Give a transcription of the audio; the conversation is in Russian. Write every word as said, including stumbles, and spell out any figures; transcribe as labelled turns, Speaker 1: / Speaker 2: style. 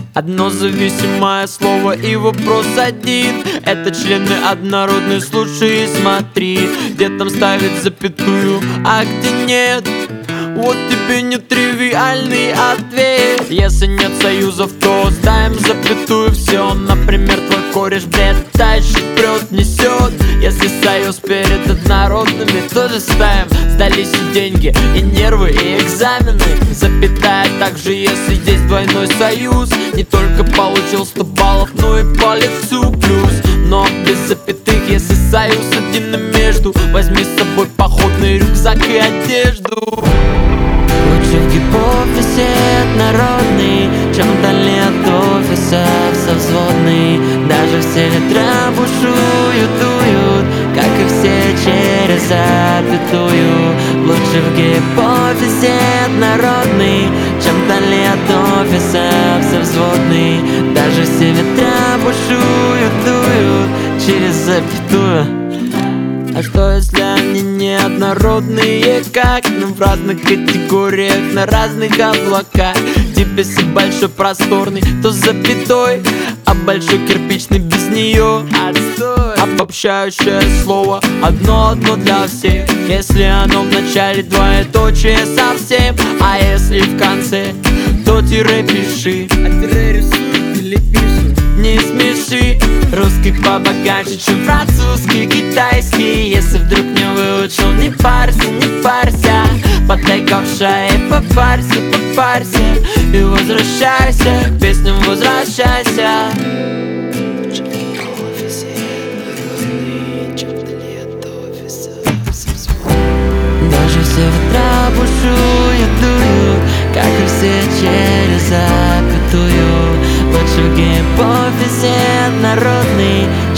Speaker 1: Одно зависимое слово и вопрос один. Это члены однородные, слушай и смотри. Где там ставить запятую, а где нет? Вот тебе нетривиальный ответ. Если нет союзов, то ставим запятую все. Например, твой кореш бред тащит, прет, несет. Если союз перед однородными, тоже ставим. Сдались и деньги, и нервы, и экзамены. Запятая также, если здесь двойной союз. Не только получил сто баллов, но и по лицу плюс. Но без запятых, если союз один и между. Возьми с собой походный рюкзак и одежду.
Speaker 2: Лучше в гипофизе однородный, чем вдали от офиса совзводный. Даже все ветра бушуют, дуют, как и все через запятую. Лучше в гипофизе однородный, чем вдали от офиса совзводный. Даже все ветра бушуют, дуют через запятую. А что если они неоднородные, как? Ну в разных категориях, на разных облаках. Типа если большой просторный, то с запятой, а большой кирпичный без нее отстой. Обобщающее слово одно-одно для всех. Если оно в начале двоеточие совсем, а если в конце, то тире пиши. А тире рисуй или пиши. Не смеши, русский побогаче, чем французский, китайский. Если вдруг не выучил, не парься, не парься. Подай ковша и попарься, попарься. И возвращайся, к песням возвращайся. Даже все ветра бушуют, дуют, как и все через запятую. Лучше в гипофизе однородный,